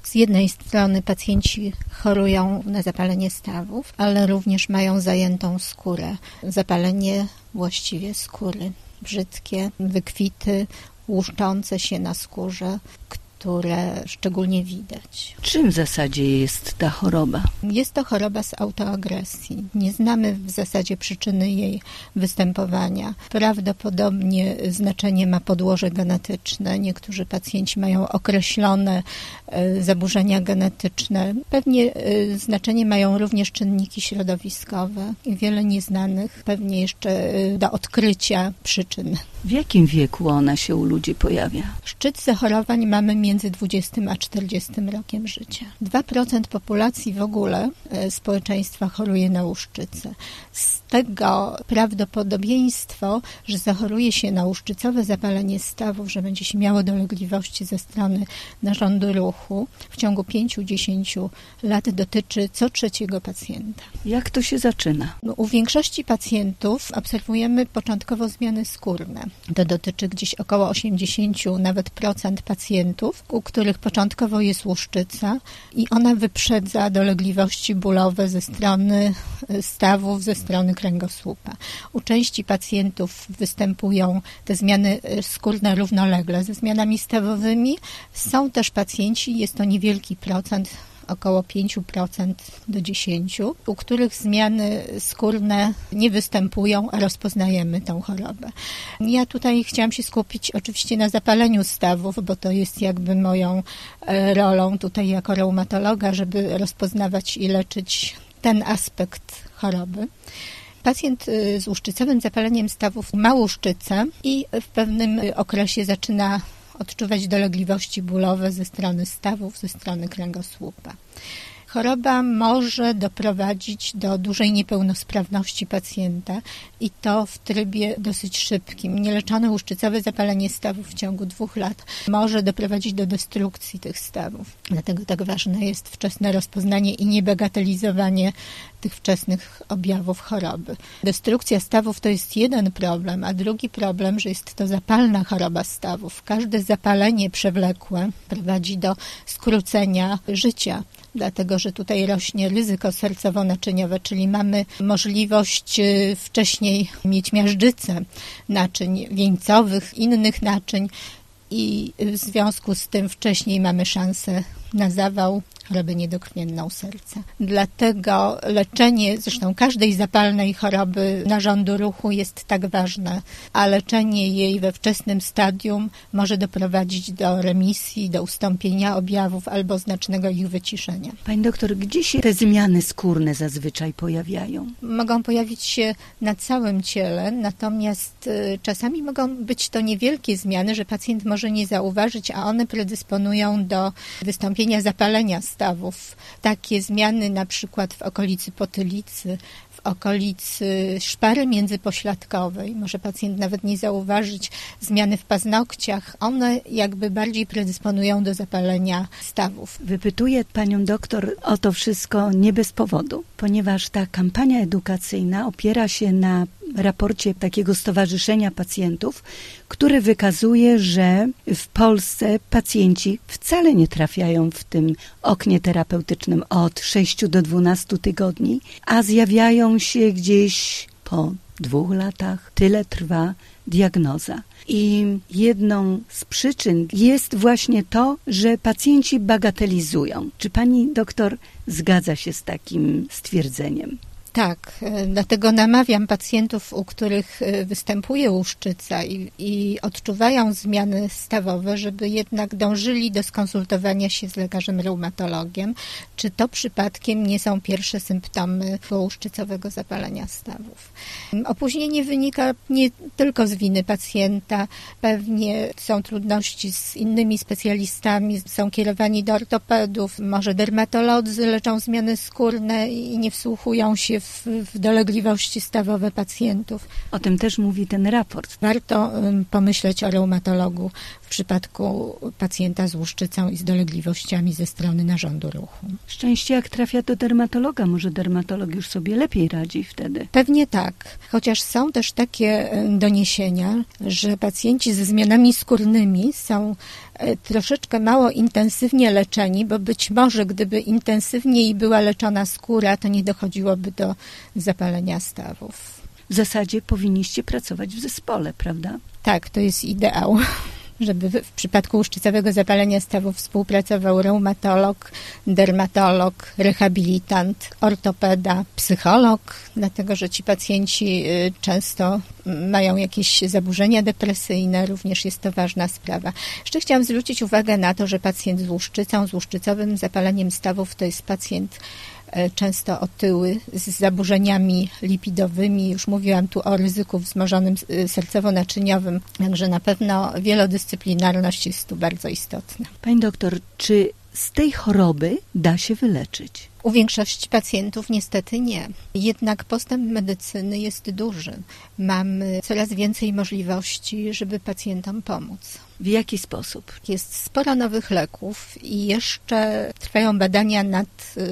Z jednej strony pacjenci chorują na zapalenie stawów, ale również mają zajętą skórę. Zapalenie właściwie skóry, brzydkie wykwity, łuszczące się na skórze, które szczególnie widać. Czym w zasadzie jest ta choroba? Jest to choroba z autoagresji. Nie znamy w zasadzie przyczyny jej występowania. Prawdopodobnie znaczenie ma podłoże genetyczne. Niektórzy pacjenci mają określone zaburzenia genetyczne. Pewnie znaczenie mają również czynniki środowiskowe i wiele nieznanych, pewnie jeszcze do odkrycia przyczyn. W jakim wieku ona się u ludzi pojawia? Szczyt zachorowań mamy między 20 a 40 rokiem życia. 2% populacji w ogóle społeczeństwa choruje na łuszczycę. Z tego prawdopodobieństwo, że zachoruje się na łuszczycowe zapalenie stawów, że będzie się miało dolegliwości ze strony narządu ruchu, w ciągu 5-10 lat dotyczy co trzeciego pacjenta. Jak to się zaczyna? U większości pacjentów obserwujemy początkowo zmiany skórne. To dotyczy gdzieś około 80 nawet procent pacjentów, u których początkowo jest łuszczyca i ona wyprzedza dolegliwości bólowe ze strony stawów, ze strony kręgosłupa. U części pacjentów występują te zmiany skórne równolegle ze zmianami stawowymi. Są też pacjenci, jest to niewielki procent, około 5% do 10%, u których zmiany skórne nie występują, a rozpoznajemy tę chorobę. Ja tutaj chciałam się skupić oczywiście na zapaleniu stawów, bo to jest jakby moją rolą tutaj jako reumatologa, żeby rozpoznawać i leczyć ten aspekt choroby. Pacjent z łuszczycowym zapaleniem stawów ma łuszczycę i w pewnym okresie zaczyna odczuwać dolegliwości bólowe ze strony stawów, ze strony kręgosłupa. Choroba może doprowadzić do dużej niepełnosprawności pacjenta i to w trybie dosyć szybkim. Nieleczone łuszczycowe zapalenie stawów w ciągu 2 lat może doprowadzić do destrukcji tych stawów. Dlatego tak ważne jest wczesne rozpoznanie i niebagatelizowanie tych wczesnych objawów choroby. Destrukcja stawów to jest jeden problem, a drugi problem, że jest to zapalna choroba stawów. Każde zapalenie przewlekłe prowadzi do skrócenia życia, dlatego że tutaj rośnie ryzyko sercowo-naczyniowe, czyli mamy możliwość wcześniej mieć miażdżycę naczyń wieńcowych, innych naczyń i w związku z tym wcześniej mamy szansę na zawał, chorobę niedokrwienną serca. Dlatego leczenie zresztą każdej zapalnej choroby narządu ruchu jest tak ważne, a leczenie jej we wczesnym stadium może doprowadzić do remisji, do ustąpienia objawów albo znacznego ich wyciszenia. Pani doktor, gdzie się te zmiany skórne zazwyczaj pojawiają? Mogą pojawić się na całym ciele, natomiast czasami mogą być to niewielkie zmiany, że pacjent może nie zauważyć, a one predysponują do wystąpienia zapalenia stawów. Takie zmiany na przykład w okolicy potylicy, w okolicy szpary międzypośladkowej. Może pacjent nawet nie zauważyć zmiany w paznokciach. One jakby bardziej predysponują do zapalenia stawów. Wypytuję panią doktor o to wszystko nie bez powodu, ponieważ ta kampania edukacyjna opiera się na raporcie takiego stowarzyszenia pacjentów, które wykazuje, że w Polsce pacjenci wcale nie trafiają w tym oknie terapeutycznym od 6 do 12 tygodni, a zjawiają się gdzieś po 2 latach. Tyle trwa diagnoza. I jedną z przyczyn jest właśnie to, że pacjenci bagatelizują. Czy pani doktor zgadza się z takim stwierdzeniem? Tak, dlatego namawiam pacjentów, u których występuje łuszczyca i odczuwają zmiany stawowe, żeby jednak dążyli do skonsultowania się z lekarzem reumatologiem, czy to przypadkiem nie są pierwsze symptomy łuszczycowego zapalenia stawów. Opóźnienie wynika nie tylko z winy pacjenta, pewnie są trudności z innymi specjalistami, są kierowani do ortopedów, może dermatolodzy leczą zmiany skórne i nie wsłuchują się w dolegliwości stawowe pacjentów. O tym też mówi ten raport. Warto pomyśleć o reumatologu w przypadku pacjenta z łuszczycą i z dolegliwościami ze strony narządu ruchu. Szczęście jak trafia do dermatologa, może dermatolog już sobie lepiej radzi wtedy. Pewnie tak, chociaż są też takie doniesienia, że pacjenci ze zmianami skórnymi są troszeczkę mało intensywnie leczeni, bo być może gdyby intensywniej była leczona skóra, to nie dochodziłoby do zapalenia stawów. W zasadzie powinniście pracować w zespole, prawda? Tak, to jest ideał, żeby w przypadku łuszczycowego zapalenia stawów współpracował reumatolog, dermatolog, rehabilitant, ortopeda, psycholog, dlatego że ci pacjenci często mają jakieś zaburzenia depresyjne, również jest to ważna sprawa. Jeszcze chciałam zwrócić uwagę na to, że pacjent z łuszczycą, z łuszczycowym zapaleniem stawów to jest pacjent często otyły, z zaburzeniami lipidowymi. Już mówiłam tu o ryzyku wzmożonym sercowo-naczyniowym, także na pewno wielodyscyplinarność jest tu bardzo istotna. Pani doktor, czy z tej choroby da się wyleczyć? U większości pacjentów niestety nie. Jednak postęp medycyny jest duży. Mamy coraz więcej możliwości, żeby pacjentom pomóc. W jaki sposób? Jest sporo nowych leków i jeszcze trwają badania nad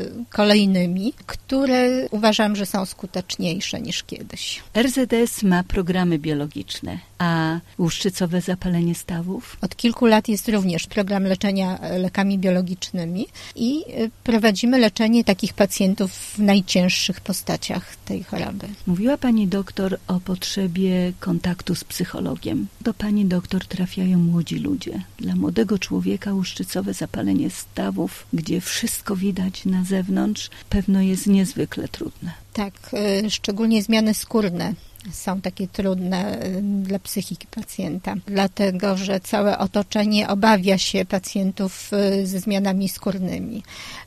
kolejnymi, które uważam, że są skuteczniejsze niż kiedyś. RZS ma programy biologiczne, a łuszczycowe zapalenie stawów? Od kilku lat jest również program leczenia lekami biologicznymi i prowadzimy leczenie takich pacjentów w najcięższych postaciach tej choroby. Mówiła pani doktor o potrzebie kontaktu z psychologiem. Do pani doktor trafiają młodzi ludzie. Dla młodego człowieka łuszczycowe zapalenie stawów, gdzie wszystko widać na zewnątrz, pewno jest niezwykle trudne. Tak, szczególnie zmiany skórne są takie trudne dla psychiki pacjenta, dlatego że całe otoczenie obawia się pacjentów ze zmianami skórnymi.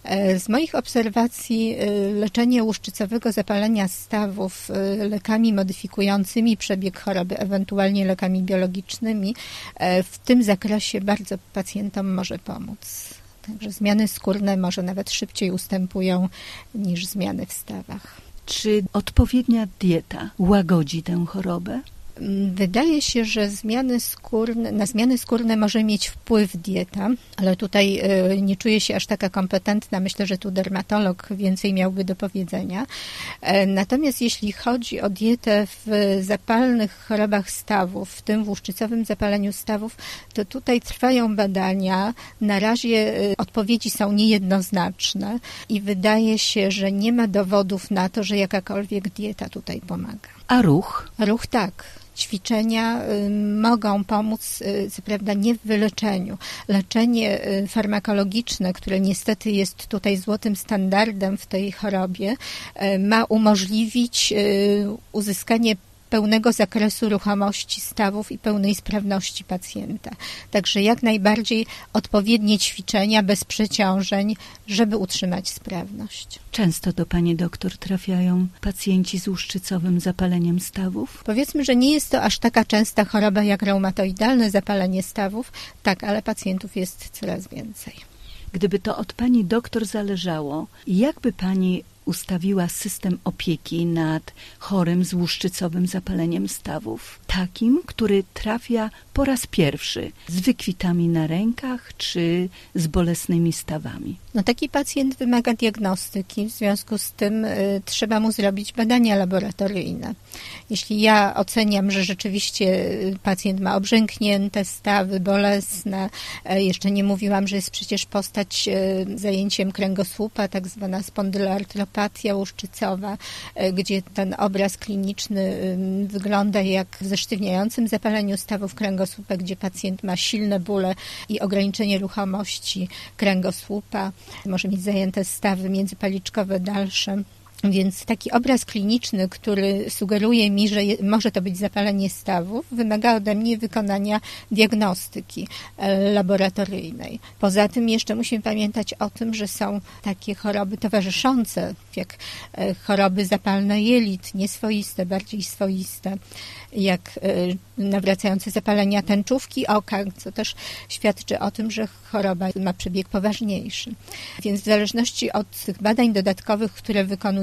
Z moich obserwacji leczenie łuszczycowego zapalenia stawów lekami modyfikującymi przebieg choroby, ewentualnie lekami biologicznymi, w tym zakresie bardzo pacjentom może pomóc. Także zmiany skórne może nawet szybciej ustępują niż zmiany w stawach. Czy odpowiednia dieta łagodzi tę chorobę? Wydaje się, że na zmiany skórne może mieć wpływ dieta, ale tutaj nie czuję się aż taka kompetentna. Myślę, że tu dermatolog więcej miałby do powiedzenia. Natomiast jeśli chodzi o dietę w zapalnych chorobach stawów, w tym w łuszczycowym zapaleniu stawów, to tutaj trwają badania. Na razie odpowiedzi są niejednoznaczne i wydaje się, że nie ma dowodów na to, że jakakolwiek dieta tutaj pomaga. A ruch? Ruch tak. Ćwiczenia mogą pomóc, co prawda nie w wyleczeniu. Leczenie farmakologiczne, które niestety jest tutaj złotym standardem w tej chorobie, ma umożliwić uzyskanie pełnego zakresu ruchomości stawów i pełnej sprawności pacjenta. Także jak najbardziej odpowiednie ćwiczenia bez przeciążeń, żeby utrzymać sprawność. Często do pani doktor trafiają pacjenci z łuszczycowym zapaleniem stawów? Powiedzmy, że nie jest to aż taka częsta choroba jak reumatoidalne zapalenie stawów, tak, ale pacjentów jest coraz więcej. Gdyby to od pani doktor zależało, jakby pani ustawiła system opieki nad chorym z łuszczycowym zapaleniem stawów? Takim, który trafia po raz pierwszy z wykwitami na rękach czy z bolesnymi stawami. No, taki pacjent wymaga diagnostyki, w związku z tym trzeba mu zrobić badania laboratoryjne. Jeśli ja oceniam, że rzeczywiście pacjent ma obrzęknięte stawy, bolesne, jeszcze nie mówiłam, że jest przecież postać zajęciem kręgosłupa, tak zwana spondyloartropatia łuszczycowa, gdzie ten obraz kliniczny wygląda jak w zesztywniającym zapaleniu stawów kręgosłupa, gdzie pacjent ma silne bóle i ograniczenie ruchomości kręgosłupa, może mieć zajęte stawy międzypaliczkowe dalsze. Więc taki obraz kliniczny, który sugeruje mi, że może to być zapalenie stawów, wymaga ode mnie wykonania diagnostyki laboratoryjnej. Poza tym jeszcze musimy pamiętać o tym, że są takie choroby towarzyszące, jak choroby zapalne jelit, nieswoiste, bardziej swoiste, jak nawracające zapalenia tęczówki oka, co też świadczy o tym, że choroba ma przebieg poważniejszy. Więc w zależności od tych badań dodatkowych, które wykonujemy,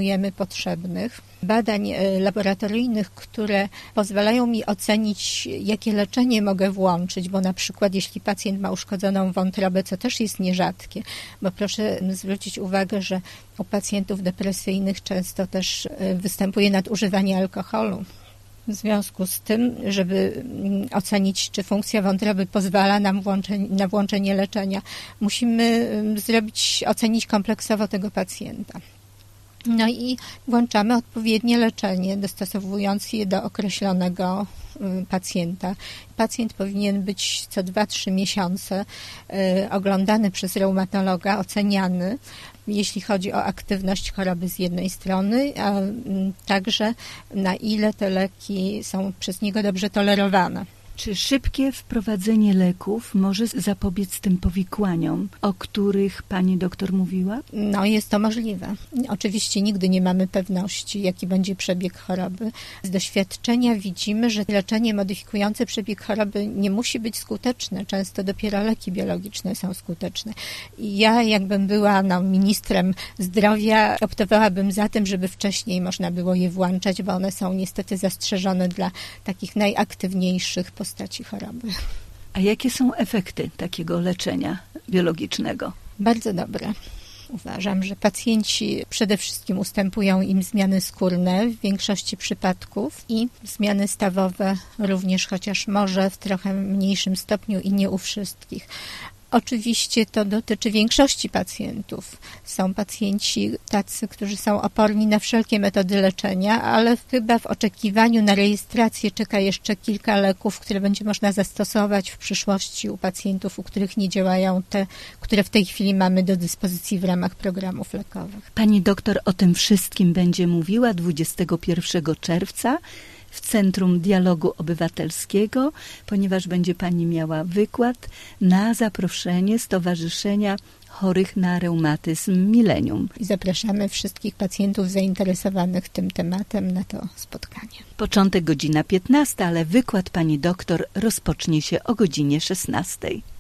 wykonujemy potrzebnych, badań laboratoryjnych, które pozwalają mi ocenić, jakie leczenie mogę włączyć, bo na przykład jeśli pacjent ma uszkodzoną wątrobę, co też jest nierzadkie, bo proszę zwrócić uwagę, że u pacjentów depresyjnych często też występuje nadużywanie alkoholu. W związku z tym, żeby ocenić, czy funkcja wątroby pozwala nam na włączenie leczenia, musimy ocenić kompleksowo tego pacjenta. No i włączamy odpowiednie leczenie, dostosowując je do określonego pacjenta. Pacjent powinien być co 2-3 miesiące oglądany przez reumatologa, oceniany, jeśli chodzi o aktywność choroby z jednej strony, a także na ile te leki są przez niego dobrze tolerowane. Czy szybkie wprowadzenie leków może zapobiec tym powikłaniom, o których pani doktor mówiła? No, jest to możliwe. Oczywiście nigdy nie mamy pewności, jaki będzie przebieg choroby. Z doświadczenia widzimy, że leczenie modyfikujące przebieg choroby nie musi być skuteczne. Często dopiero leki biologiczne są skuteczne. I ja, jakbym była ministrem zdrowia, optowałabym za tym, żeby wcześniej można było je włączać, bo one są niestety zastrzeżone dla takich najaktywniejszych postaci choroby. A jakie są efekty takiego leczenia biologicznego? Bardzo dobre. Uważam, że pacjenci przede wszystkim ustępują im zmiany skórne w większości przypadków i zmiany stawowe również, chociaż może w trochę mniejszym stopniu i nie u wszystkich. Oczywiście to dotyczy większości pacjentów. Są pacjenci tacy, którzy są oporni na wszelkie metody leczenia, ale chyba w oczekiwaniu na rejestrację czeka jeszcze kilka leków, które będzie można zastosować w przyszłości u pacjentów, u których nie działają te, które w tej chwili mamy do dyspozycji w ramach programów lekowych. Pani doktor o tym wszystkim będzie mówiła 21 czerwca w Centrum Dialogu Obywatelskiego, ponieważ będzie pani miała wykład na zaproszenie Stowarzyszenia Chorych na Reumatyzm Millennium. I zapraszamy wszystkich pacjentów zainteresowanych tym tematem na to spotkanie. Początek godzina 15, ale wykład pani doktor rozpocznie się o godzinie 16.